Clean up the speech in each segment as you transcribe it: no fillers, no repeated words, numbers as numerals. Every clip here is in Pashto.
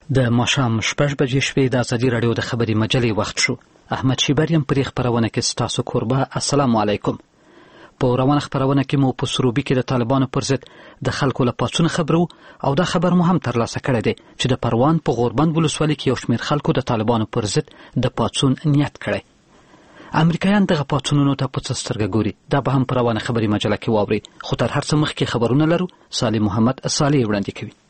د ماښام 6 بجې شوې د ازادي راډیو د خبري مجلې وخت شو. احمد شیبر یم پرې خبرونه کې ستاسو کوربه. السلام علیکم. په روانه خبرونه کې مو په سروبي کې د طالبانو پر ضد د خلکو له پاڅون خبرو او دا خبر مو هم ترلاسه کړی دی چې د پروان په غوربند ولسوالۍ کې یو شمېر خلکو د طالبانو پر ضد د پاڅون نیت کړی. امریکایان دغه پاڅونونو ته په څه سترګه ګوري؟ دا به هم په روانه خبري مجله کې واورئ. خو تر هر څه مخکې خبرونه لرو. صالح محمد صالح وړاندې کوي.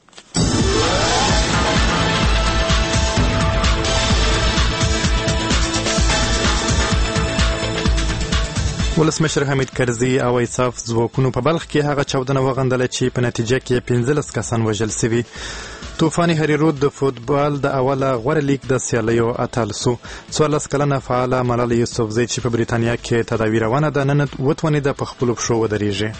ولسمشر حمید کرزي او ایصاف ځواکونو په بلخ کې هغه چاودنه وغندله چې په نتیجه کې 15 کسان وژل شوي. طوفان هریرود د فوتبال د اوله غوره لیګ د سیالیو اتل سو. 14 کلنه فعاله ملالۍ یوسفزۍ چې په بریتانیا کې تداوی روانه ده نن وتوانېده په خپلو پښو ودرېږي.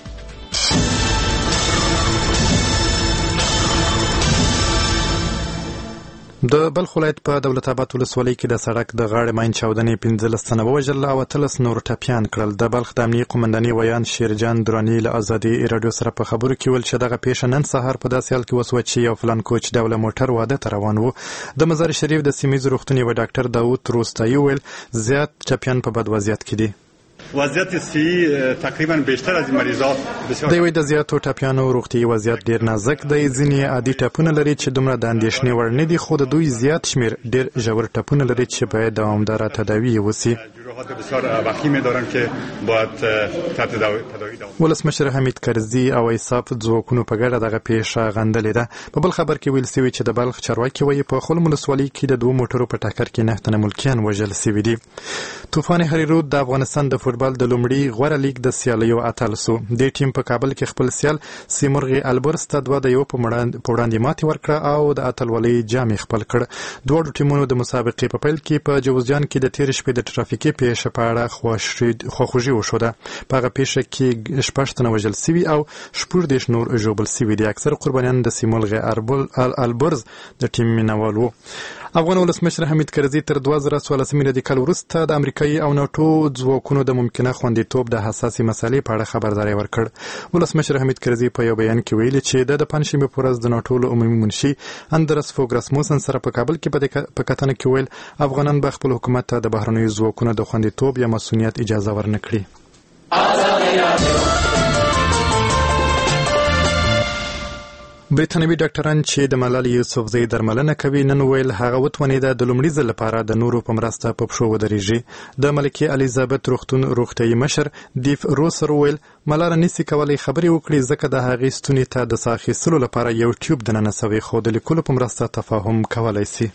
د بلخ ولایت په دولت آباد ولسوالۍ کې د سړک د غاړې ماین چاودنې 15 تنه ووژل او 13 نور ټپیان کړل. د بلخ د امنیې قومندانې ویان شیرجان دراني له ازادي راډیو سره په خبرو کې ویل چې دغه پیښه نن سهار په داسې حال کې وسوه چې یو فلان کوچ ډوله موټر واده ته روان و. د مزار شریف د سیمې روغتون یو ډاکټر داوود روستایي ویل زیات ټپیان په بد وضعیت کې دي. وضعیت صحي تقریبا بیشتر از مریضا د وی د زیاتو ټپیانو روغتي وضعیت ډیر نازک دی. ځینې عادي ټپونه لري چې دومره د اندېښنې وړ نه دي، خو د دوی زیات شمیر ډیر ژور ټپونه لري چې باید دوامداره تداوی وشي. بسیار وخیمه دارن که باید تداوی ولسمشر حمید کرزي او ایصاف ځواکونو په ګډه دغه پیښه غندلې ده. په بل خبر کې ویل شوي چې د بلخ چارواکي وایي په خلم ولسوالۍ کې د 2 موټرو په ټکر کې 9 تنه ملکیان وژل شوي دي. طوفان هریرود د افغانستان د فوتبال د لومړي غوره لیګ د سیالیو اتل سو. د ټیم په کابل کې خپل سیال سیمرغ البرز ته 2-1 په وړاندې ماتې ورکړه او د اتلولۍ جام خپل کړ. دوه ټیمونو د مسابقې په پیل کې په جوزجان کې د تیر شپې د ټرافیکي پیښه په اړه خواخوږي وشوه. په هغه پیښه کې 6 تنه وژل شوي او 14 نور ژوبل شوي دي. اکثر قربانیان د سیمرغ البرز د ټیم مینوال وو. افغان ولسمشر حمید کرزي تر 2014 میلادي کال وروسته د امریکایي او ناټو ځواکونو د ممکنه خوندیتوب د حساسې مسالې په اړه خبرداری ورکړ. ولسمشر حمید کرزي په یو بیان کې ویلي چې د پنځشنبې په ورځ د ناټو له عمومي منشي اندرس فوګ راسموسن سره په کابل کې په کتنه کې ویل افغانان به خپل حکومت ته د بهرنیو ځواکونو د خوندیتوب یا مسؤلیت اجازه ورنکړي. بریتانوي ډاکټران چې د ملالۍ یوسفزۍ درملنه کوي نن ویل هغه وتوانېده د لومړي ځل لپاره د نورو په مرسته په پښو ودرېږي. د ملکې الیزابت روغتون روغتیايي مشر دیف روسر ویل ملاله نشي کولی خبرې وکړي ځکه د هغې ستوني ته د ساه اخیستلو لپاره یو ټیوب دننه سوی، خو د لیکلو په مرسته تفاهم کولی شي.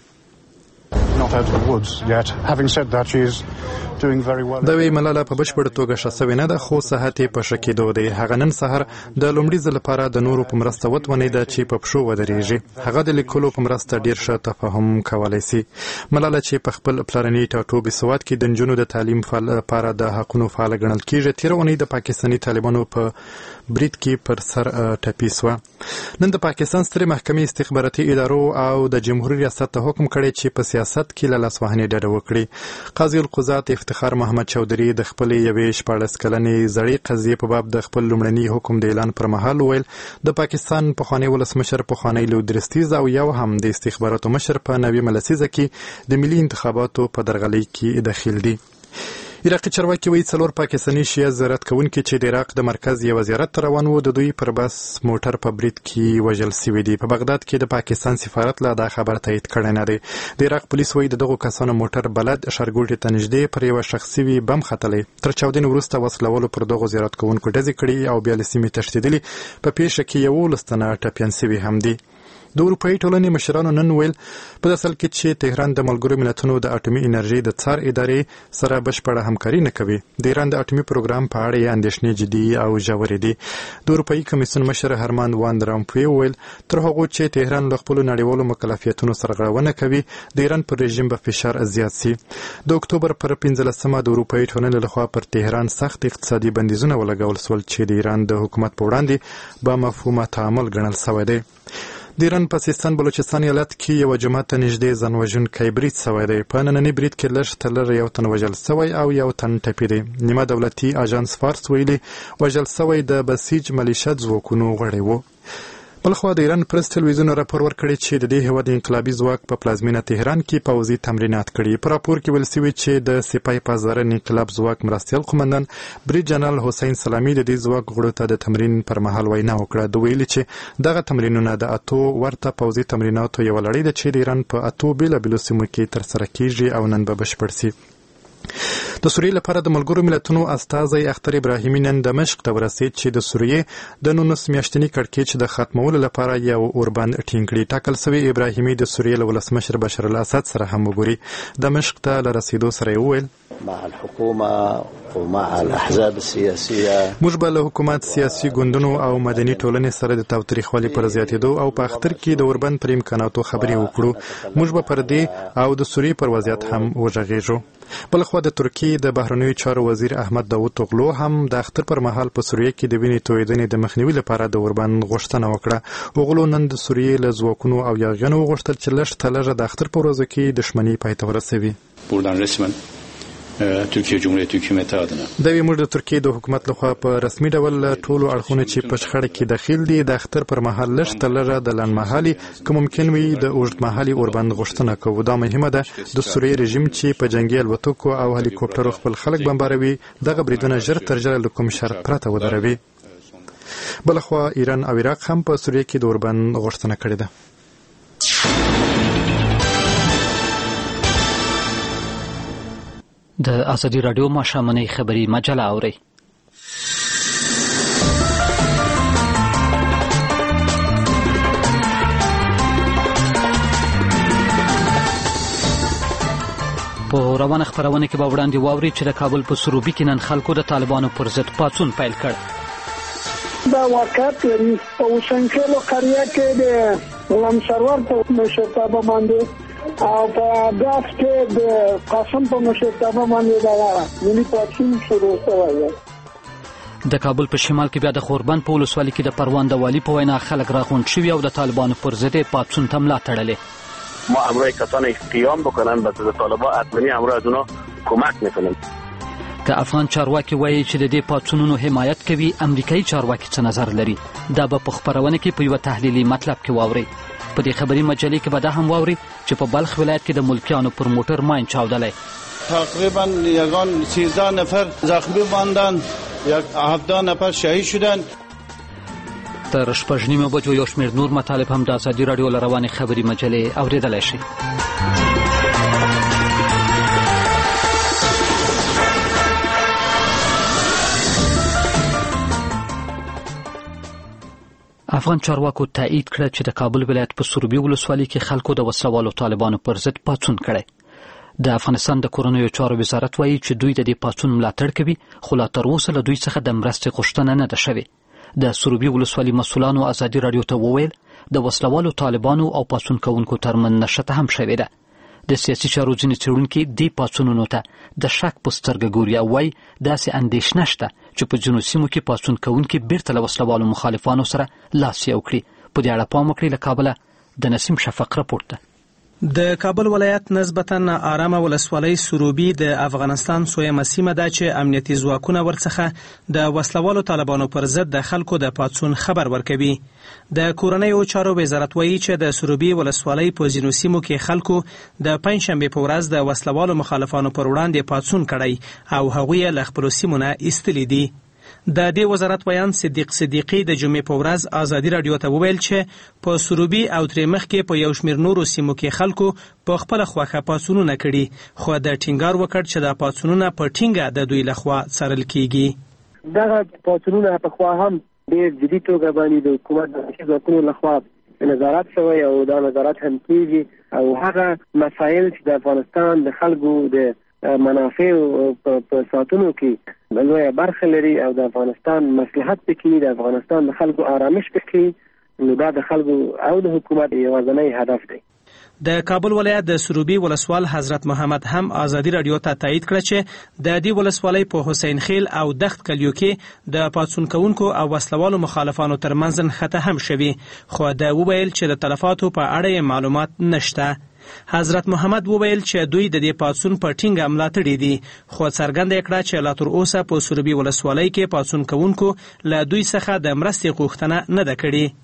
دا وی ملاله په بشپړه توګه ښه سوې نه ده، خو صحت یې په ښه کېدو دی. هغه نن سهار د لومړي ځل لپاره د نورو په مرسته وتوانېده چې په پښو ودرېږي. هغه د لیکلو په مرسته ډېر ښه تفاهم کولی شي. ملاله چې په خپل پلرني ټاټوبي سواد کې د نجونو د تعلیم لپاره د حقونو فعاله ګڼل کېږي، تېره اونۍ د پاکستاني طالبانو په برید کې پر سر ټپي سوه. نن د پاکستان سترې محکمې استخباراتي ادارو او د جمهوریت ریاست ته حکم کړی چې په سیاست کې له لاسوهنې ډډه وکړي. قاضي القضات افتخار محمد چودھري د خپلې یوې 14 کلنې زړې قضیې په باب د خپل لومړني حکم د اعلان پر مهال ویل د پاکستان پخوانی ولسمشر پخوانی لودرستیز او یو هم د استخباراتو مشر په 90 لسیزه کې د ملي انتخاباتو په درغلۍ کې دخیل دي. عراقي چارواکي وایي 4 پاکستاني شیعه زیارت کوونکي چې د عراق د مرکز یو زیارت ته روان وو د دوی پر بس موټر په برید کې وژل شوي دي. په بغداد کې د پاکستان سفارت له دا خبر تایید کړی نه دی. د عراق پولیس وایي د دغو کسانو موټر بلد ښارګوټي ته نږدې پر یوه شخصي بم ختلی. تر چاودنې وروسته وسلوالو پر دغو زیارت کوونکو ډزې کړي او بیا له سیمې تښتېدلي. په پیښه کې 11 تنه ټپیان شوي هم دي. د اروپایي ټولنې مشرانو نن ویل په داسې حال کې چې تهران د ملګرو ملتونو د اټومي انرژي د څار ادارې سره بشپړه همکاري نه کوي. د ایران د اټومي پروګرام په اړه یې اندېښنې جدي او ژورې دي. د اروپایي کمیسیون مشر هرمان وان رامپوی ویل تر هغو چې تهران له خپلو نړیوالو مکلفیتونو سرغړونه کوي د ایران پر رژیم به فشار زیات شي. د اکتوبر پر 15مه د اروپایي ټولنې لخوا پر تهران سخت اقتصادي بندیزونه ولګول شول چې د ایران د حکومت په وړاندې با مفهومه تعامل ګڼل شوی دی. د ایران په سیستان بلوچستان ایالت کې یو جماعت ته نږدې ځان وژونکی برید شوی دی. په ننني برید کې لږ تر لږه 1 تن وژل شوی او 1 تن ټپي دی. نیمه دولتي اژانس فارس ویلي وژل شوی د بسیج ملیشه ځواکونو غړی و. بلخوا د ایران پرس ټلویزیون راپور ورکړی چې د دې هیواد انقلابي ځواک په پلازمینه تهران کې پوځي تمرینات کړي. په راپور کې ویل شوي چې د سپاه پاسداران انقلاب ځواک مرستیال قومندان بریډ جنرال حسین سلامي د دې ځواک غړو ته د تمرین پر مهال وینا وکړه. د ویلي چې دغه تمرینونه د اتو ورته پوځي تمریناتو یو لړۍ ده چې د ایران په اتو بیلابیلو سیمو کې ترسره کیږي او نن به بشپړ سي. د سوریې لپاره د ملګرو ملتونو استازی اختر ابراهیمي نن دمشق ته ورسید چې د سوریې د 19 میاشتني کړکېچ د ختمولو لپاره یو اوربند ټینګ کړي. ټاکل شوی ابراهیمي د سوریې له ولسمشر بشار الاسد سره هم وګوري. دمشق ته له رسیدو سره یې وویل مع الحکومه ومع الاحزاب السیاسیه موږ به له حکومت سیاسي ګوندونو او مدني ټولنې سره د تاوتریخوالي پر زیاتېدو او په اختر کې د اوربند پر امکاناتو خبرې وکړو. موږ به پر دې او د سوریې پر وضعیت هم وغږیږو. بلخوا د ترکیې د بهرنیو چارو وزیر احمد داوود اوغلو هم د اختر پر مهال په سوریې کې د وینې تویېدنې د مخنیوي لپاره د اوربند غوښتنه وکړه. اوغلو نن د سوریې له ځواکونو او یاغیانو وغوښتل چې لږ تر لږه د اختر په ورځو کې دښمني پای ته ورسوي. buradan resmen Türkiye Cumhuriyeti hükümeti adına. دوی موږ د ترکیې د حکومت لخوا په رسمي ډول ټولو اړخونو چې په شخړه کې داخل دي د اختر پر مهال لږ تر لږه د لنډمهالي که ممکن وي د اوږدمهالي اوربند غوښتنه کوو. دا مهمه ده د سوریې رژیم چې په جنګي الوتکو او هلیکوپټرو خپل خلک بمباروي دغه بریدونه ژر تر ژره له کوم شرط پرته ودروي. بلخوا ایران او عراق هم په سوریې کې د اوربند غوښتنه کړې ده. د ازادي راډیو ماښامنۍ خبري مجله اورئ. په روانه خبرونه کې به وړاندې واوري چې د کابل په سروبي کې نن خلکو د طالبانو پر ضد پاڅون پیل کړ. دا واقعیت لري په وشنکلو قریه کې د غلام سرور په مشرتابه باندې او په داس کې د قاسم په مشرتابه باندې دا ملي پاڅون شروع شوی. د کابل په شمال کې بیا د خوربند په ولسوالۍ کې د پروان د والي په وینا خلک راغونډ شوي او د طالبانو پر ضد پاڅون ته ملا تړلې. ما همراه کسانی قیام بکنن به طالبان حتمی همراه از اونا کمک میکنن. که افغان چارواکي وایي چې د دې پاڅونونو حمایت کوي امریکایي چارواکي څه نظر لري دا به په خبرونه کې په یو تحلیلي مطلب کې واوري. په دې خبري مجلې کې به دا هم واوري چې په بلخ ولایت کې د ملکیانو پر موټر ماین چاودلی. تقریبا 13 نفر زخمی ماندن، 17 نفر شهید شدند. تر 6:30 بجو یو شمېر نور مطالب هم د ازادي راډیو له روانې خبري مجلې اورېدلی شي. افغان چارواکو تایید کړ چې د کابل ولایت په سروبي ولسوالۍ کې خلکو د وسلوالو طالبانو پر ضد پاڅون کړی. د افغانستان د کورنیو چارو وزارت وایي چې دوی د دې پاڅون ملاتړ کوي خو لا تر اوسه له دوی څخه د مرستې غوښتنه نه ده شوې. د سروبي ولسوالۍ مسؤلانو ازادي راډیو ته وویل د وسلوالو طالبانو او پاڅون کوونکو ترمنځ نښته هم شوې ده. د سیاسي چارو ځینې څېړونکي دې پاڅونونو ته د شک په سترګه ګوري او وایي داسې اندېښنه شته چې په ځینو سیمو کې پاڅون کوونکي بیرته له وسلوالو مخالفانو سره لاس یو کړي. په دې اړه پام وکړئ. له کابله د نسیم شفق راپورټ ده. د کابل ولایت نسبتاً آرامه ولسوالۍ سروبي د افغانستان سویمه سیمه ده چې امنیتي ځواکونه ورڅخه د وسلوالو طالبانو پر ضد د خلکو د پاڅون خبر ورکوي. د کورنیو چارو وزارت وایي چې د سروبي ولسوالۍ په ځینو سیمو کې خلکو د پنجشنبې په ورځ د وسلوالو مخالفانو پر وړاندې پاڅون کړی او هغوی یې له خپلو سیمو نه ایستلي دي. د دې وزارت ویان صدیق صدیقي د جمعې په ورځ ازادي راډیو ته وویل چې په سروبي او ترې مخکې په یو شمېر نورو سیمو کې خلکو په خپله خوښه پاڅونونه کړي خو د ټینګار وکړ چې دا پاڅونونه په ټینګه د دوی لخوا څارل کیږي. دغه پاڅونونه پخوا هم ډېر جدي توګه باندې د حکومت د امنیتي ځواکونو لخوا نظارت شوی او دا نظارت هم کیږي او هغه مسایل چې د افغانستان د خلکو د منافع په ساتونو کې لویه برخه لري او د افغانستان مصلحت پکې د افغانستان د خلکو آرامش پکې نو دا د خلکو او د حکومت یوازینی هدف دی. د کابل ولایت د سروبي ولسوال حضرت محمد هم ازادي راډیو ته تایید کړ چې د دې ولسوالۍ په حسین خیل او دښت کلیو کې د پاڅون کوونکو او وسلوالو مخالفانو ترمنځ نښته هم شوي خو دا وویل چې د تلفاتو په اړه معلومات نشته. حضرت محمد وویل چې دوی د دې پاڅون په ټینګه ملاتړي دي خو څرګنده کړه چې لا تر اوسه په سروبي ولسوالۍ کې پاڅون کوونکو له دوی څخه د مرستې غوښتنه نه ده کړې.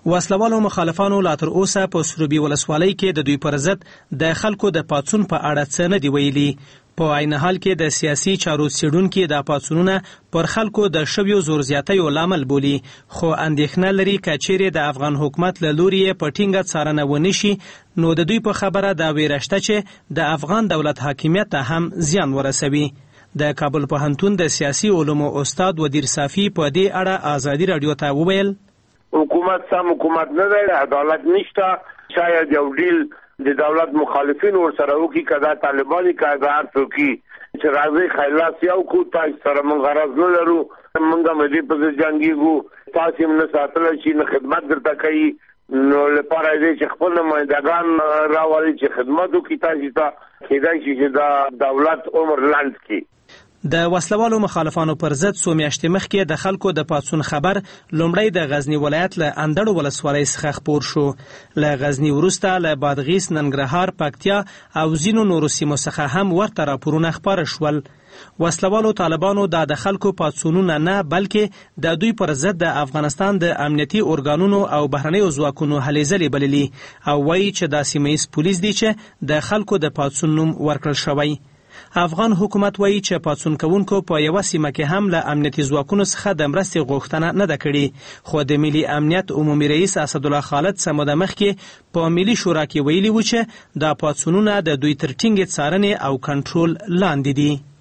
وسلوالو مخالفانو لا تر اوسه په سروبي ولسوالۍ کې د دوی پر ضد د خلکو د پاڅون په اړه څه نه دی ویلي. په عین حال کې د سیاسي چارو څېړونکي دا پاڅونونه پر خلکو د شویو زور زیاتیو لامل بولي، خو اندېښنه لري که چیرې د افغان حکومت له لوري یې په ټینګه څارنه ونه شي نو د دوی په خبره دا ویره شته چې د افغان دولت حاکمیت ته هم زیان ورسوي. د کابل پوهنتون د سیاسي علومو استاد ودیر صافي په دې اړه ازادي راډیو ته وویل حکومت سم حکومت نه دی، عدالت نشته، شاید یو ډیل د دولت مخالفین ورسره وکړي، که دا طالباني که دا هر څوک چې راځي خیلاص یو کو تاسو سره موږ غرض نه لرو، موږ هم دې په جنګیږو، تاسو هم نه ساتلی شي نه خدمت درته کوي، نو لپاره دې چې خپل نمایندګان راولي چې خدمت وکړي تاسو ته، کېدای شي چې دا دولت عمر لنډ کړي. د وسلوالو مخالفانو پر ضد څو میاشتې مخکې د خلکو د پاڅون خبر لومړی د غزنی ولایت له اندړو ولسوالۍ څخه خپور شو. له غزنی وروسته له بادغیس، ننګرهار، پکتیا او ځینو نورو سیمو څخه هم ورته راپورونه خپاره شول. وسلوالو طالبانو دا د خلکو پاڅونونه نه بلکې د دوی پر ضد د افغانستان د امنیتي ارګانونو او بهرنیو ځواکونو هلې ځلې بللي او وایي چې دا سیمه ییز پولیس دی چې د خلکو د پاڅون نوم ورکړل شوی. افغان حکومت وایي چې پاڅون کوونکو په یوه سیمه کې هم له امنیتي ځواکونو څخه د مرستې غوښتنه نه ده کړې، خو د ملي امنیت عمومي رئیس اسدالله خالد څه موده مخکې په ملي شورا کې ویلي و چې دا پاڅونونه د دوی تر ټینګې څارنې او کنټرول لاندې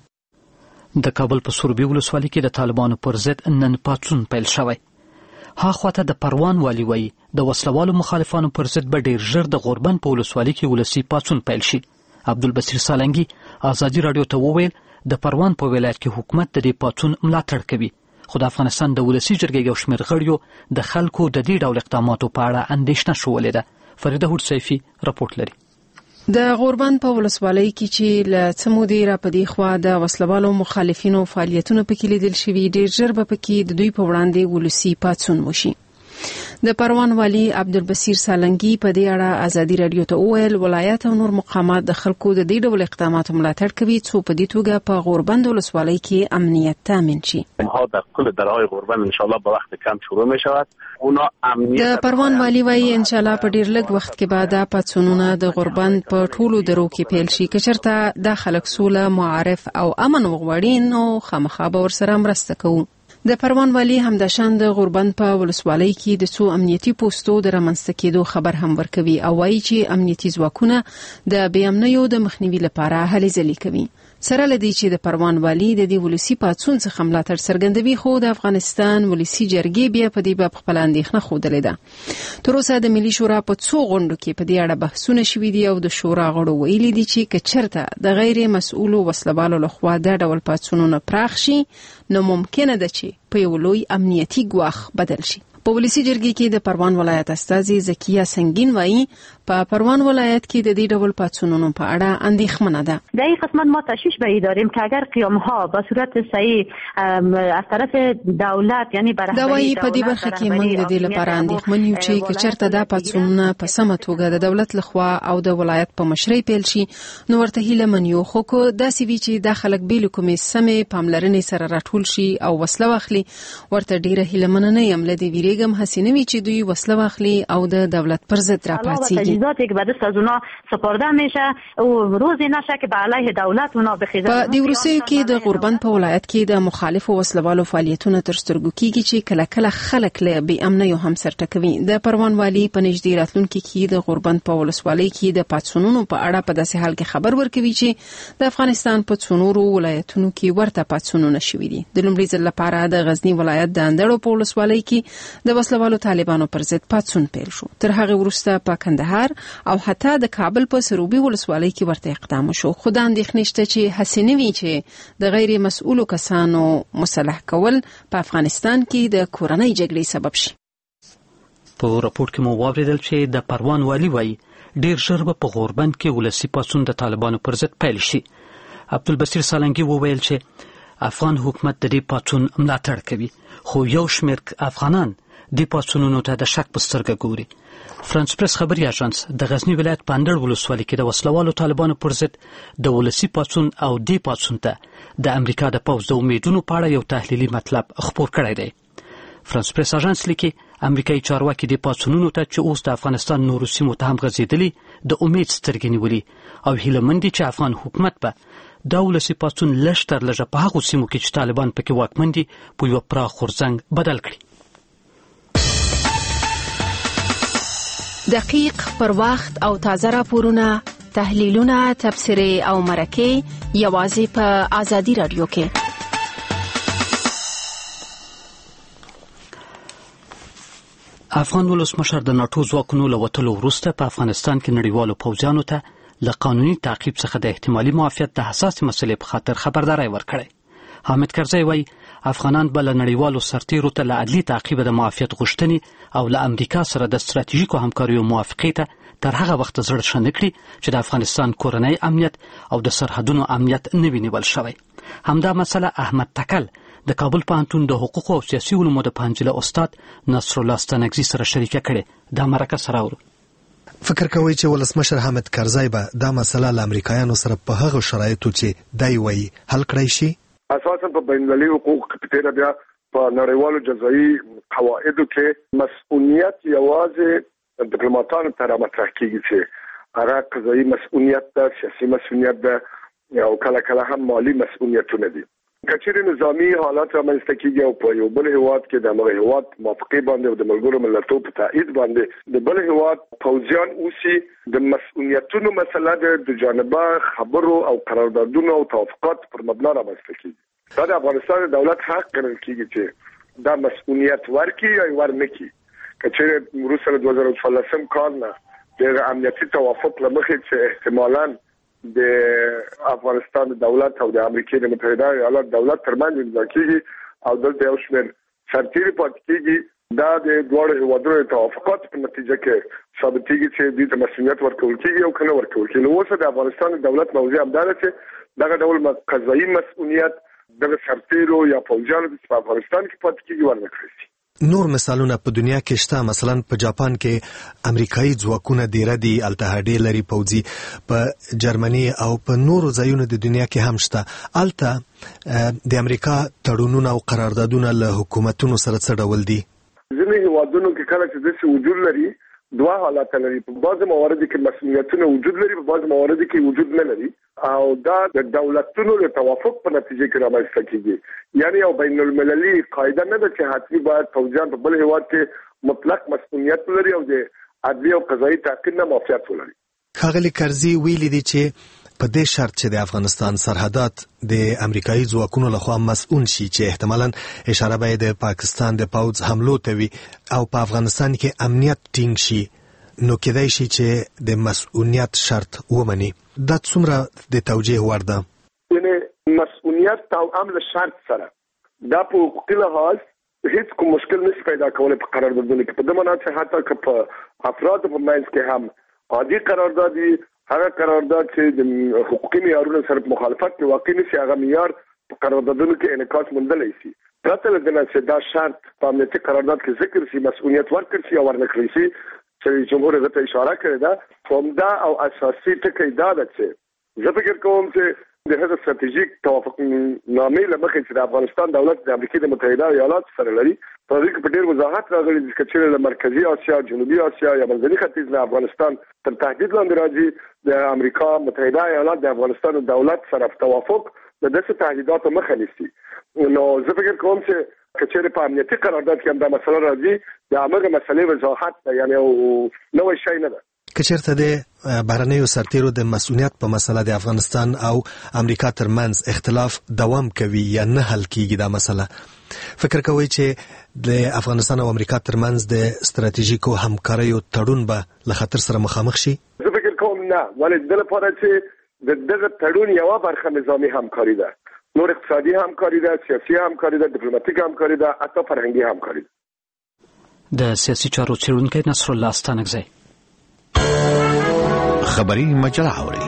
دي. د کابل په سروبي ولسوالۍ کې د طالبانو پر ضد نن پاڅون پیل شوی. هاخواته د پروان والي وایي د وسلوالو مخالفانو پر ضد به ډېر ژر د غوربند په ولسوالۍ کې ولسي پاڅون پیل شي. عبدالبصیر سالنګي ازادي راډیو ته وویل د پروان په ولایت کې حکومت د دې پاڅون ملاتړ کوي، خو د افغانستان د ولسي جرګې یو شمېر غړیو د خلکو د دې ډول اقداماتو په اړه اندېښنه شولې ده. فریده هوډ سیفي راپورټ لري. د غوربند په ولسوالۍ کې چې له څه مودې راپدې خوا د وسلوالو مخالفینو فعالیتونه پکې لیدل شوي، ډېر ژر به پکې د دوی په وړاندې ولسي پاڅون وشي. د پروان والی عبدالبصیر سالنګي په دې اړه ازادي راډیو ته وویل ولایت او نور مقامات د خلکو د دې ډول اقداماتو ملاتړ کوي څو په دې توګه په غوربند ولسوالۍ کې امنیت تامین شي. ها در کل درهای غوربند ان شاء الله به وقت کم شروع می شود. اونا امنیت د پروان والی وایي ان شاء الله په ډیر لږ وخت کې بعد پاڅونونه د غوربند په ټولو درو کې پیل شي. که چېرته د خلک سوله، معارف او امن وغواړي نو خامخا به ورسره مرسته کوو. د پروان والی همداشان د غوربند په ولسوالۍ کې د څو امنیتي پوسټو د رامنځته کېدو خبر هم ورکوي او وایي چې امنیتي ځواکونه د بې امنیو د مخنیوي لپاره هلې ځلې کوي. سره لدی چې د پروان والی د دې ولسی پاڅون څخه ملاتړ څرګندوي، خو د افغانستان ولسی جرګې بیا په دې باب خپل اندېښنه ښودلې ده. تر اوسه د ملي شورا په څو غونډو کې په دې اړه بحثونه شوي دي او د شورا غړو ویلي دي چې که چېرته د غیر مسؤلو وسلوالو لخوا دا ډول پاڅونونه پراخ شي نو ممکنه ده چې په یو لوی امنیتي ګواښ بدل شي. په ولسی جرګې کې د پروان ولایت استازي زکیه سنگین وایي په پروان ولایت کې د دې ډول پاڅونونو په اړه اندېښمنه ده. در این قسمت ما تشویش به این داریم که اگر قیام‌ها به صورت صحیح از طرف دولت یعنی برای دا وایي په دې برخه کې موږ د دې لپاره اندېښمن یو چې که چېرته دا پاڅونونه په سمه توګه د دولت لخوا او د ولایت په مشرۍ پیل شي نو ورته هیله من یو، خو که داسې وي چې دا خلک بې له کومې سمې پاملرنې سره راټول شي او وسله واخلي ورته ډېره هیلهمنه نه یم. له دې ویرېږم هسې نه وي چې دوی وسله واخلي او د دولت پر ضد راپاڅېږي. تجهیزاتی که به دست از اونا سپارده میشه او روزی نشه که به علیه دولت اونا بخیزه. په دې وروستیو کې د غوربند په ولایت کې د مخالفو وسلوالو فعالیتونه تر سترګو کېږي چې کله کله خلک له بې امنیو هم سر ټکوي. د پروان والي په نږدې راتلونکي کې د غوربند په ولسوالۍ کې د پاڅونونو په اړه په داسې حال کې خبر ورکوي چې د افغانستان په څو نورو ولایتونو کې ورته پاڅونونه شوي دي. د لومړي ځل لپاره د غزنی ولایت د اندړو په ولسوالۍ کې د وسلوالو طالبانو پر ضد پاڅون پیل شو. تر هغه وروسته په کندهار او حتی د کابل په سروبي ولسوالۍ کې ورته اقدام شو. خو دا اندېښنې شته چې هسې نه وي چې د غیر مسؤلو کسانو مسلح کول په افغانستان کې د کورنۍ جګړې سبب شي. په راپورټ کې مو واورېدل چې د پروان والي وایي ډېر ژر به په غوربند کې ولسي پاڅون د طالبانو پر ضد پیل شي. عبدالبصیر سالنګي وویل چې افغان حکومت د دې پاڅون ملاتړ کوي، خو یو شمېر افغانان دې پاڅونونو ته د شک په سترګه ګوري. فرانس پریس خبري اژانس د غزنی ولایت په اندړ ولسوالۍ کې د وسلوالو طالبانو پر ضد د ولسي پاڅون او دې پاڅون ته د امریکا د پوځ د امیدونو په اړه یو تحلیلي مطلب خپور کړی دی. فرانس پریس اژانس لیکي امریکایي چارواکي د پاڅونونو ته چې اوس د افغانستان نورو سیمو ته هم غځېدلي د امید سترګې نیولي او هیله مند دي چې افغان حکومت به دا ولسي پاڅون لږ تر لږه په هغو سیمو کې چې طالبان پکې واکمن دي په یوه پراخ غورځنګ بدل کړي. دقیق، پر وخت او تازه راپورونه، تحلیلونه، تبصرې او مرکې یوازې په آزادي رادیو کې. افغان ولسمشر د ناټو ځواکونو له وتلو وروسته په افغانستان کې نړیوالو پوځیانو ته له قانوني تعقیب څخه د احتمالي معافیت د حساسې مسلې په خاطر خبرداری ورکړی. حامد کرزی وایي افغانان به له نړیوالو سرتیرو ته له عدلي تعقیب د معافیت غوښتنې او له امریکا سره د ستراتیژیکو همکاریو موافقې ته تر هغه وخت زړه ښه نه کړي چې د افغانستان کورنی امنیت او د سرحدونو امنیت نه وي نیول شوی. همدا مسله احمد تکل د کابل پوهنتون د حقوقو او سیاسي علومو د پوهنځي استاد نصرالله ستانکزي سره شریکه کړې. دا مرکه سره اورو. فکر کوي چې ولسمشر حامد کرزی به دا مسله له امریکایانو سره په هغه شرایطو چې دی وایي حل کړی شي؟ اساسا په بین المللي حقوقو کې تیر بیا په نړیوالو جزایي قواعدو کې مسؤلیت یوازې ډیپلوماټانو ته مطرح کیږي چې هغه قضایي مسؤلیت ده، سیاسي مسؤلیت ده او کله کله هم مالی مسؤلیتونه دي. کچېرې نظامی حالات رامنځته کیږي او په یو بل هیواد کې د هغه هیواد موافقه باندې او د ملګرو ملتونو په تایید باندې د بل هیواد پوځیان اوسي، د مسؤلیتونو مسله د جانبه خبرو او قراردادونو او توافقات پر مبنا رامنځته کیږي. دا د افغانستان دولت حق ګڼل کیږي چې دا مسؤلیت ورکړي یا ورنکړي. کچېرې وروسته د 2014 کال نه د امنیتي توافق لمخې چې احتمالاً د افغانستان دولت او د امریکا د متحده ایالات دولت ترمنځ امضا کیږي او دلته یو شمېر سرتیري پاتې کیږي. دا د دوه هیوادونو توافقات په نتیجه کې ثابتېږي چې دوی ته مسؤلیت ورکول کیږي او کنه ورکول کیږي. نو اوس د افغانستان دولت موضوع هم دا ده چې دغه ډول قضایي مسؤلیت د سرتیرو یا پوځیانو په افغانستان کې پاتې کیږي ورنکړي شي. نور مثالونه په دنیا کې شته. مثلا په جاپان کې امریکایي ځواکونه ډیر دي، الته ډیر لري پوځي. په جرمني او په نورو ځایونو د دنیا کې هم شته. الته د امریکا تړونونه او قراردادونه له حکومتونو سره څه ډول دي؟ ځینې هیوادونو کې کله چې داسې وجود لري دوه حالات لري. په بعض مواردو کې مسؤلیتونه وجود لري، په بعض مواردو کې وجود نه لري او دا د دولتونو له توافق په نتیجه کې رامنځته کیږي. یعنی یو بین المللي قاعده نه ده چې حتمي باید پوځیان په بل هیواد کې مطلق مسؤلیت لري او د عدلي او قضایي تعقیب نه معافیت ولري. ښاغلي کرزي ویلي دي چې په دې شرط چې د افغانستان سرحدات د امریکایي ځواکونو لخوا مسؤول شي چې احتمالاً اشاره به د پاکستان د پوځ حملو ته وي او په افغانستان کې امنیت ټینګ شي، نو کېدای شي چې د مسؤلیت شرط ومني. دا څومره د توجیه وړ ده؟ یعنی مسؤلیت او عمل شرط سره دا په حقوقي لحاظ هیڅ کوم مشکل نشي پیدا کولای په قراردادونو کې. په دې معنی چې حتی که په افرادو په منځ کې هم عادي قرارداد وي، هغه قرارداد چې د حقوقي معیارونو سره مخالفت کې واقع نشي، هغه معیار په قراردادونو کې انعکاس موندلی شي. پرته له دې نه چې دا شرط په امنیتي قرارداد کې ذکر شي، مسؤلیت ورکړل شي یا ورنکړل شي، چې جمهور رئیس اشاره کړې ده، همدا او اساسي ټکی دا ده چې زه فکر کوم چې د هغه ستراتیژیک توافق نامې لمخې چې د افغانستان دولت د امریکا د متحده ایالاتو سره لري، په دې کې په ډېر وضاحت راغلی چې له مرکزی اسیا، جنوبي اسیا یا منځني ختیځ نه افغانستان تر تهدید لاندې راځي. د امریکا متحده ایالات د افغانستان دولت سره په توافق د داسې تهدیداتو مخه نیسي. نو زه فکر کوم چې کچېرې په امنیتي قرارداد کې هم دا مسله راځي، د هغه مسلې وضاحت ده، یعنی نوی شی نه ده. که چېرته د بهرنیو سرتیرو د مسؤلیت په مسله د افغانستان او امریکا ترمنځ اختلاف دوام کوي یا نه حل کیږي دا مسله، فکر کوئ چې د افغانستان او امریکا ترمنځ د ستراتیژیکو همکاریو تړون به له خطر سره مخامخ شي؟ زه فکر کوم نه، ولې د لپاره چې د دغه تړون یوه برخه نظامي همکاري ده، نور اقتصادي همکاري ده، سیاسي همکاري ده، ډیپلوماټیک همکاري ده، حتی فرهنګي همکاري ده. د سیاسي چارو څېړونکی نصرالله ستانکزی خبری مجله اوري.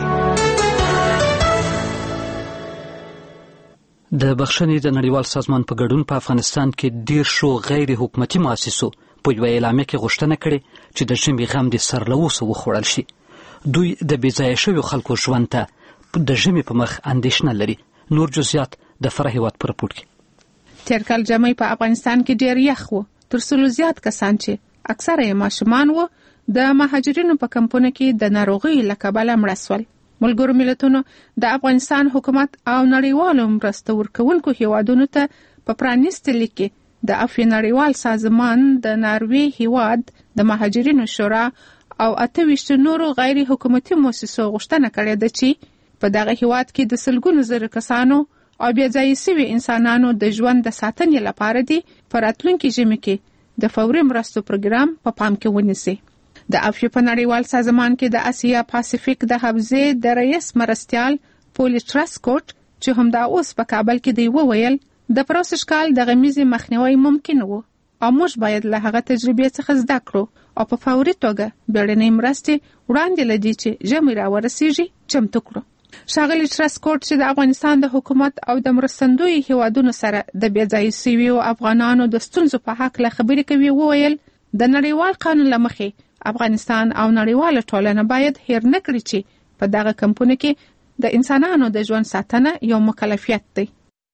د بخښنې د نړیوال سازمان په ګډون په افغانستان کې ډیر شو غیر حکومتي مؤسسو په یوه اعلامیه کې غوښتنه کړې چې د ژمي غم د سر له اوسه وخوړل شي. دوی د بې ځایه شویو خلکو ژوند ته د ژمي په مخ اندېښنه لري. نور جزئیات د فرح هیواد په رپورټ کې. تیر کال ژمی په افغانستان کې ډیر یخ و. تر څو زیات کسان چې اکثره یې ماشومان وو د مهاجرینو په کمپونو کې د ناروغۍ له کبله مړه شول. ملګرو ملتونو د افغانستان حکومت او نړیوالو مرسته ورکوونکو هیوادونو ته په پرانیستي لیک کې د عفو نړیوال سازمان د ناروې هیواد د مهاجرینو شورا او 28 نورو غیر حکومتي مؤسسو غوښتنه کړې ده چې په دغه هیواد کې د سلګونو زره کسانو او بیا ځای شوي انسانانو د ژوند د ساتنې لپاره دی په راتلونکي ژمي کې د فوري مرستو پروګرام په پام کې ونیسي. د عفو په نړیوال سازمان کې د اسیا پاسفیک د حوزې د رئیس مرستیال پولی ټراسکوټ چې هم دا اوس په کابل کې دی وویل د پروسس کال د غمیزې مخنیوي ممکن وو او موږ باید له هغه تجربې څخه زده کړو او په فوري توګه بیړنۍ مرستې وړاندې لدی چې ژمي راورسیږي چمتو کړو. ښاغلي ټراسکوټ چې د افغانستان د حکومت او د مرستندوی هیوادونو سره د بیا ځای شویو افغانانو د ستونزو په حق له خبرې کوي وویل د نړیوال قانون له مخې افغانستان او نړیواله ټولنه باید هیر نه کړي چې په دغه کمپونو کې د انسانانو د ژوند ساتنه یو مکلفیت دی.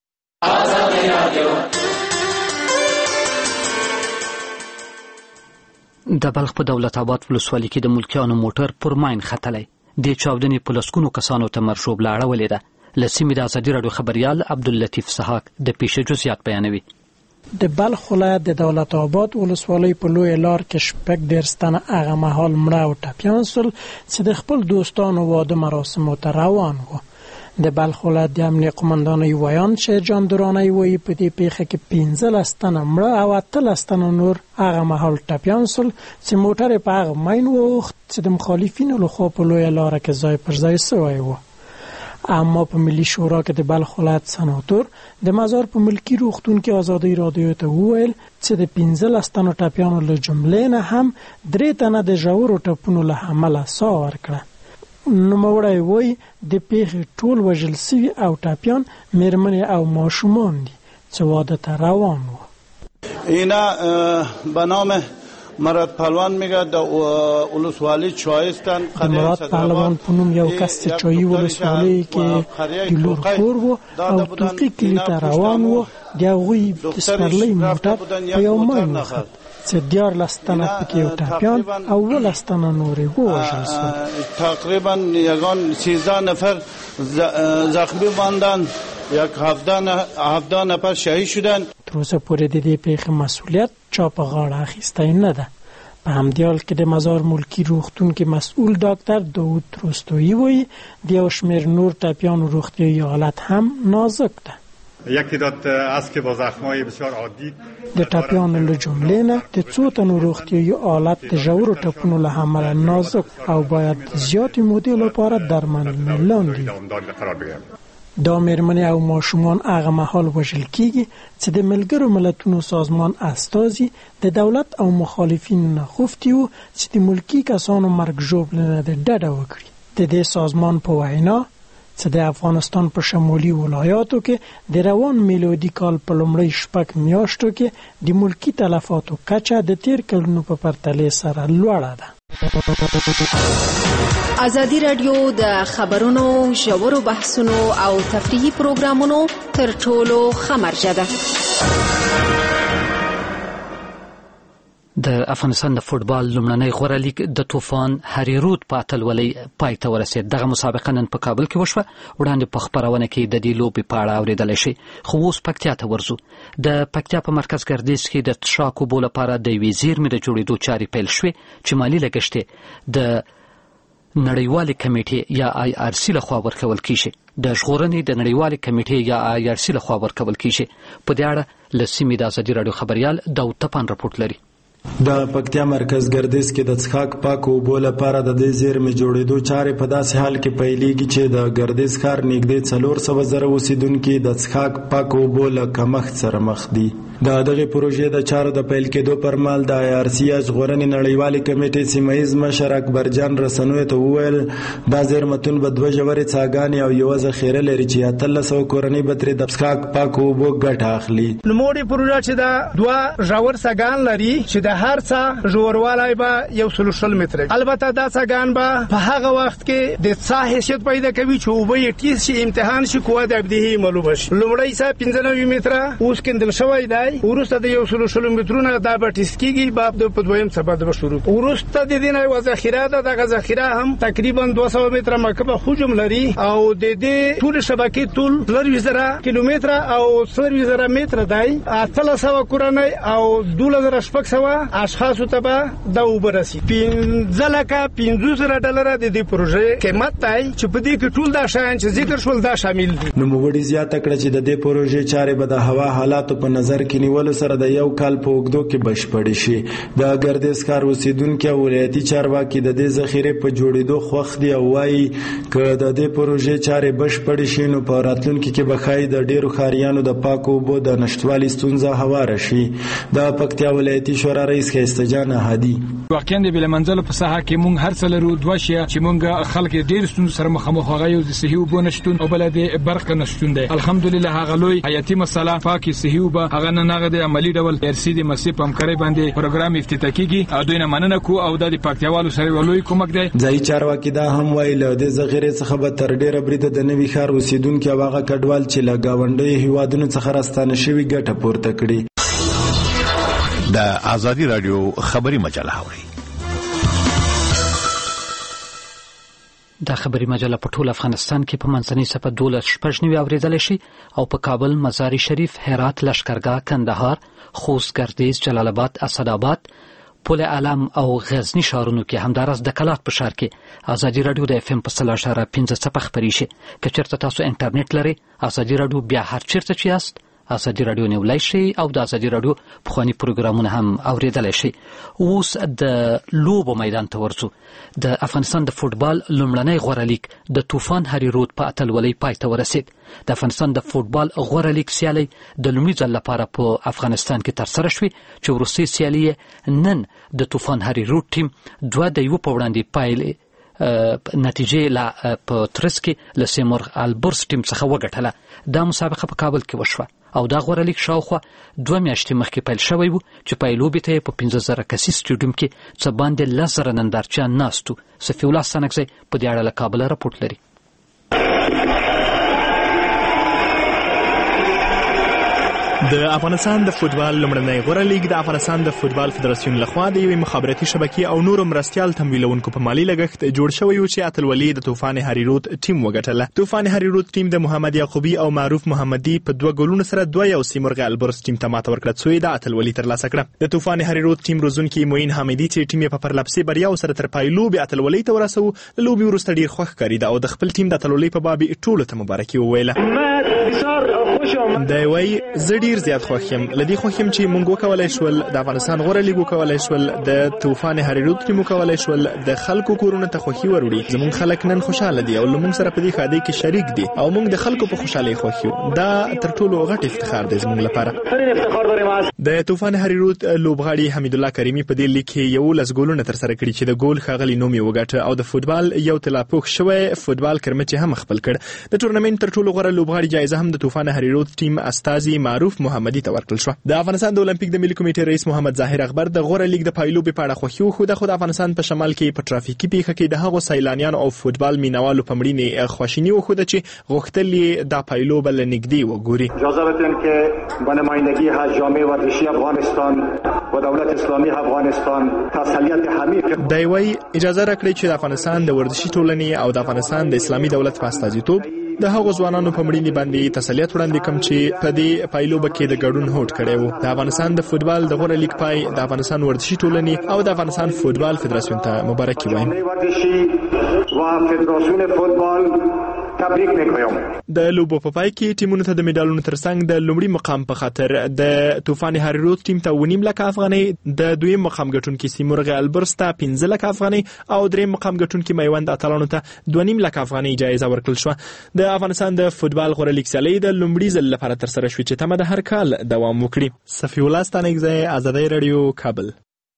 د بلخ په دولت آباد ولسوالۍ کې د ملکیانو موټر پر ماین ختلی. د چاودنې په لسګونو کسانو ته مرشوب لاړولې ده. له سیمې د ازادي راډیو خبریال عبداللطیف سحاق د پیښې جزئیات بیانوي. د بلخ ولایت د دولت آباد ولسوالۍ په لوی لار کې شپږ ډېر تنه هغه مهال مړه او ټپیان شول چې د خپل دوستانو واده مراسمو ته روان وو. د بلخ ولایت د امنیه قومندان ویان شیرجان درانی وایي په دې پیښه کې 15 تنه مړه او 18 تنه نور هغه مهال ټپیان شول چې موټر په هغه ماین ووخت چې د مخالفینو لخوا په لوی لار کې ځای پر ځای شوی و. اما په ملي شورا کې د بلخ ولایت سناتور د مزار په ملکی روغتون کې ازادي رادیو ته وویل چې د 15 تنو ټپیانو له جملې نه هم 3 تنه د ژورو ټپونو له امله ساه ورکړه. نوموړی وایي د پیښې ټول وژل شوي او ټپیان مېرمنې او ماشومان دي چې واده ته روان وو. اینا به نام مراد پهلوان میگه د ولسوالی چایستان مراد پهلوان په نوم یو کس چې چای ولسوالی کې د لور کور وو او توقی کلی ته روان وو. د هغوی د سپرلۍ موټر په یو ماین وخت چې 14 تنه پکې ټپیان او 12 تنه نورې ووژل شول. تقریبا یگان 13 نفر زخمی ماندن، یک 17 نفر شهید شدن. تر اوسه پورې د دې پیښې مسؤلیت چا په غاړه اخیستی نه ده. په همدې حال کې د مزار ملکی روغتون کې مسئول ډاکټر داود رستویی وایي د یو شمېر نور ټپیانو روغتیایي حالت هم نازک ده. یک تعداد است که با زخم‌های بسیار عادی د ټپیانو له جملې نه د څو تنو روغتیایي حالت د ژورو ټپونو له امله نازک او باید زیاتې مودې لپاره درملنې لاندې. دا مېرمنې او ماشومان هغه مهال وژل کیږي چې د ملګرو ملتونو سازمان استازي د دولت او مخالفینو نه غوښتي وو چې د ملکی کسانو مرګ ژوبلنه د ډډه وکړي. د دې سازمان په وینا چې د افغانستان په شمالي ولایاتو کې د روان میلادي کال په لومړۍ شپږ میاشتو کې د ملکی تلفاتو کچه د تیر کلونو په پرتله سره لوړه ده. ازادي راډیو د خبرونو ژورو بحثونو او تفریحي پروګرامونو تر ټولو ښه مرجع ده. د افغانستان د فوټبال لومړنی غوره لیګ د طوفان هریرود په اتلولۍ پای ته ورسید. دغه مسابقه نن په کابل کې وشوه. وړاندې په خپرونه کې د دې لوبې په اړه اورېدلی شئ. خو اوس پکتیا ته ورځو. د پکتیا په مرکز ګردیز کې د څښاک اوبو لپاره د یوې زیرمې د جوړېدو چارې پیل شوې چې مالي لګښت د نړیوالې کمیټې یا IRC لخوا ورکول کیږي. د ژغورنې د نړیوالې کمیټې یا IRC لخوا ورکول کیږي. په دې اړه له سیمې د ازادي راډیو خبریال داود تپان رپورټ لري. د پکتیا مرکز ګردیز کې د څښاک پاکو اوبو لپاره د دې زیرمې جوړېدو چارې په داسې حال کې پیلېږي چې د ګردیز ښار نږدې 400,000 اوسیدونکي د څښاک پاکو اوبو له کمښت سره مخ دي. د دغه پروژې د چارو د پیل کېدو پر مهال د IRC ژغورنې نړیوالې کمیټې سیمهیز مشر اکبر جان رسنوي ته وویل دا زیرمتون به 2 ژورې څاګانې او یوه ذخیره لري چې 1300 کورنۍ به ترې د څښاک پاکو اوبو ګټه اخلي. نوموړې پروژه چې د 2 ژور څاګان لري چې د هر څا ژوروالی به 160 متره. البته دا څاګان به په هغه وخت کې د څا حیثیت پیدا کوي چې اوبه یې ټیسټ شي، امتحان شي، قوه د ابدیهي معلومه شي. لومړی څا 95 متره اوس کیندل شوی دی دی ورسته د 100 مترونه دا به ټیسکیږي باب د دویم څپه د شروع ورسته د دینه یو ذخیره ده دغه ذخیره هم تقریبا 200 متره مکعب حجم لري او د دې ټول شبکې ټول 3000 کیلومتره او 3000 متره دی 300 کورنۍ او 2600 اشخاص ته به دا وبرسي $15,000 د دې پروژې قیمت دی چې په دې کې ټول دا شیان چې ذکر شول دا شامل دي. نو موږ زیاته کړه چې د دې پروژې چارې به د هوا حالاتو په نظر کې نیولو سره د یو کال په اوږدو کې بشپړ شي. د ګردیز ښار اوسیدونکو او ولایتي چارواکي د دې ذخیره په جوړېدو خوښ دي او وايي چې د دې پروژې چارې بشپړ شي نو په راتلونکي کې به خای د ډیرو ښاریانو د پاکو اوبو د نشټوالي ستونزه هواره شي. د پکتیا ولایتي شورا رئیس ښایسته جان هادي واقعا د بلمنځلو په ساحه کې مونږ هر څه لرو دوه شی چې مونږ خلک ډیر ستونزو سره مخامخ هغه یو د صحي اوبو نشټون او بل د برق نشټون دی. الحمدلله هغه لوی حیاتي مسله پاکي صحي اوبه هغه نه نغد عملی ډول ارسي د مسیب همکاري باندې پروګرام افتتاح کیږي او دوی نه مننه کو او د پکتیاوالو سره لوی کومک دی. ځای چارواکي دا هم ویل د ذخیره څخه به تر ډیره بریده د نوي ښار اوسیدونکو او هغه کډوال چې له گاونډي هیوادونو څخه راستانه شوی ګټه پورته کړي. د ازادي رادیو خبری مجله اوري. دا خبری مجله په ټول افغانستان کې په منځنۍ صفه 12 اوریدل شي او په کابل، مزار شریف، هرات، لشکرګاه، کندهار، خوست، گردیز، جلال آباد، اسدآباد، پل علم او غزنی ښارونو کې همدارس د کلات په ښار کې ازادي رادیو د FM په 3.15 څخه خبري شي. که چېرته تاسو انټرنیټ لرئ ازادي رادیو بیا هر چیرته چې یاست ازادي رادیو نیولای شي او د ازادي رادیو پخوانی پروګرامونه هم اوریدلای شي. اوس د لوبو میدان ته ورځو. د افغانستان د فوتبال لومړنی غوره لیګ د طوفان هری رود په اتلولۍ پای ته ورسید. د افغانستان د فوتبال غوره لیګ سیالي د لومړي ځل لپاره په افغانستان کې ترسره شوې چې وروستۍ سیالي نن د طوفان هری رود ټیم 2-1 په وړاندې پایلې نتیجې لا په ترڅ کې له سیمرغ البرز ټیم څخه وګټله. دا مسابقه په کابل کې وشوه او دا غوره لیګ شاوخوا 2 میاشتې مخکې پیل شوی و چې پایلوبې ته په 15,000 کسي سټیډیوم کې څه باندې 10,000 نندارچیان ناستو. صفي الله سنکزی په دې اړه له کابل راپورټ لري. د افغانستان د فوتبال لومړنی غوره لیګ د افغانستان د فوتبال فدراسیون لخوا د یوې مخابراتي شبکې او نورو مرستیال تمویلونکو په مالی لګښت جوړ شوی و چې اتلولي د طوفان هری رود ټیم وګټله. طوفان هری رود ټیم د محمد یعقوبی او معروف محمدی په 2 ګولونو سره 2-1 سیمرغ البرز ټیم ته ماته ورکړه چې د اتلولي ترلاسه کړه. د طوفان هری رود ټیم روزونکي موین حمیدی چې ټیم په پرلپسې بریا سره تر پایلوبې اتلولي ته ورسو لوبي وروسته ډیر خوښ کړی او د خپل ټیم د اتلولي په باب ټولو ته مبارکي وویله. دا وای زړیر زیات خوښم لدی خوښم چې مونږ وکولای شول د افغانستان غوره لیګ وکولای شول د طوفان هری رود ټیم وکولای شول د خلکو کورونه ته خوښي وروړي. زمونږ خلک نن خوشاله دي او موږ سره په دې خاطر کې شریک دي او موږ د خلکو په خوشحالي خوښیو. دا تر ټولو غټ افتخار دی زموږ لپاره. د طوفان هری رود لوبغاړي حمید الله کریمی په دې لیګ کې یو لس ګولونه تر سره کړي چې د ګول ښاغلي نوم یې وګټه او د فوتبال یو تلاپوخ شوی فوتبال کرمچ هم خپل کړ. د ټورنمنت تر ټولو غوره لوبغاړي جایزه هم د طوفان هری رود ټیم استاذي معروف محمدی ته ورکړل شو. د افغانستان د اولمپیک د ملي کمیټې رئیس محمد ظاهر اخبار د غوره لیګ د پایلوبې په اړه خوښي وښوده خو د افغانستان په شمال کې په ترافیکي پیښه کې د هغو سیلانیانو او فوتبال مینوالو په مړینې خواشیني وښوده چې غوښتل یې دا پایلوبه له نږدې وګوري. اجازه بدین که به نمایندگی از جامعه ورزشی افغانستان و دولت اسلامی افغانستان تسلیت حمید دی وای اجازه راکړئ چې د افغانستان د ورزشي ټولنې او د افغانستان د اسلامي دولت په استازیتوب د هغو ځوانانو په مړینې باندې تسلیت وړاندې کوم چې په دې پایلوبه کې د ګډون هوډ کړی و. د افغانستان د فوتبال د غوره لیګ پای د افغانستان ورزشي ټولنې او د افغانستان فوتبال فدراسیون ته مبارکي وایم. تبریک میگویم. د لوبو په پای کې ټیمونو ته د میډالونو ترڅنګ د لومړي مقام په خاطر د طوفان هری رود ټیم ته 9 لک افغانۍ، د دویم مقام ګټونکي سیمرغ البرز ته 15 لک افغانۍ او دریم مقام ګټونکي میوند اتلانو ته 2.5 لک افغانۍ جایزه ورکړل شوه. د افغانستان د فوتبال غوره لیګ سیالي د لومړي ځل لپاره ترسره شوې چې تمه د هر کال دوام وکړي. صفي الله ستانکزی، ازادي رادیو، کابل.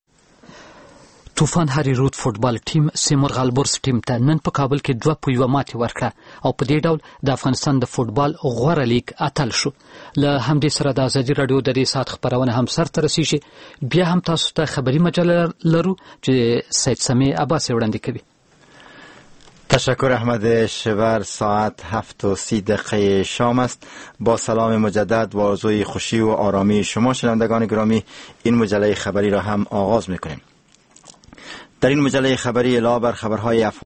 طوفان هری رود فوتبال ټیم سیمرغ البرز ټیم ته نن په کابل کې 2-1 ماتې ورکړه او په دې ډول د افغانستان د فوتبال غوره لیګ اتل شو. له همدې سره د ازادي رادیو د دې ساعت خبرونه هم سرته رسیږي. بیا هم تاسو ته خبري مجله لرو چې سید سمیع عباس وړاندې کوي. تشکر احمد شبر. ساعت 7:30 شام است. با سلام مجدد و آرزوی خوشی و آرامی شما شنوندگان گرامی، این مجله خبری را هم آغاز می‌کنیم. در این مجله خبری علاوه بر خبرهای